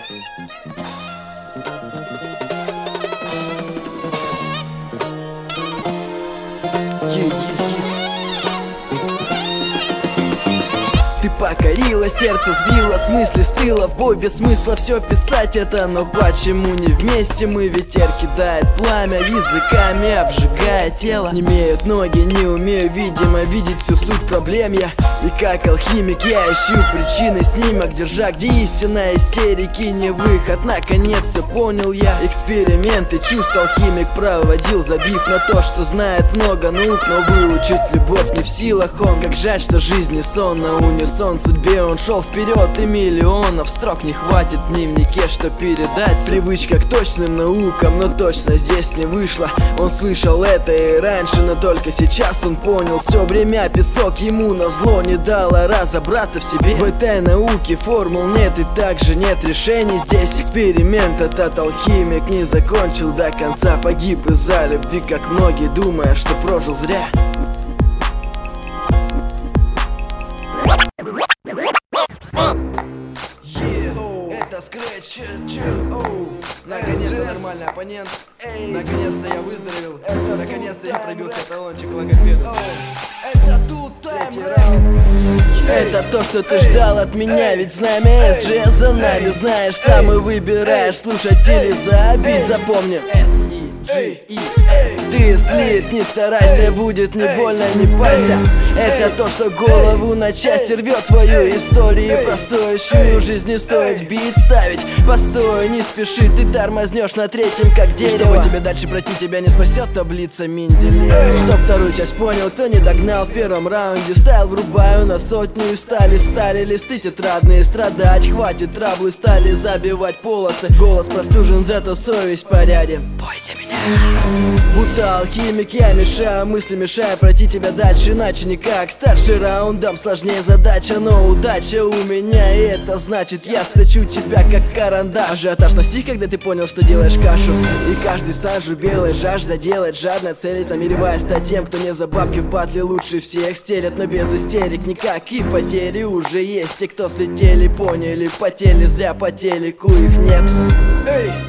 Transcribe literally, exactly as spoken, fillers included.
Ты покорила, сердце сбила, с мысли стыла, в бой без смысла все писать это. Но почему не вместе мы? Ветер кидает пламя, языками обжигая тело. Не имеют ноги, не умею, видимо, видеть всю суть проблем я. И как алхимик я ищу причины, снимок держа, где истина, истерики не выход. Наконец все понял я, эксперименты чувств алхимик проводил, забив на то, что знает много наук, но выучить любовь не в силах он. Как жаль, что жизнь не сон, на унисон судьбе он шел вперед, и миллионов строк не хватит в дневнике, что передать. Привычка к точным наукам, но точно здесь не вышло. Он слышал это и раньше, но только сейчас он понял. Все время песок ему назло не дало разобраться в себе. В этой науке формул нет и также нет решений. Здесь эксперимент этот алхимик не закончил до конца. Погиб из-за любви, как многие, думая, что прожил зря. Это скретч, наконец-то нормальный оппонент. Наконец-то я выздоровел. Наконец-то я пробился в талончик логопеда. Это тут третий раунд. Это то, что ты ждал от меня, ведь знамя эс джи за нами. Знаешь, сам и выбираешь слушать или забить. Запомни, ты слит, не старайся, будет не больно, не парься. Это то, что голову на части рвет твою историю простоящую. Жизнь не стоит бит ставить. Постой, не спеши, ты тормознешь на третьем, как дерево. Чтобы тебе дальше пройти, тебя не спасет таблица Менделеева. Чтоб вторую часть понял, кто не догнал в первом раунде. Стайл врубаю на сотню и стали, стали листы тетрадные. Страдать хватит, траблы стали забивать полосы. Голос простужен, зато совесть в порядке. Бойся меня. Будто алхимик я мешаю, мысли мешаю пройти тебя дальше, иначе никак. Старший раундом сложнее задача, но удача у меня, и это значит я сточу тебя как карандаш. Ажиотаж на стих, когда ты понял, что делаешь кашу. И каждый сажу белый, жажда делает, жадно целит, намереваясь стать тем, кто не за бабки в батле лучше всех стелет. Но без истерик никак, и потери уже есть. Те, кто слетели, поняли, потели зря, по телеку их нет. Эй!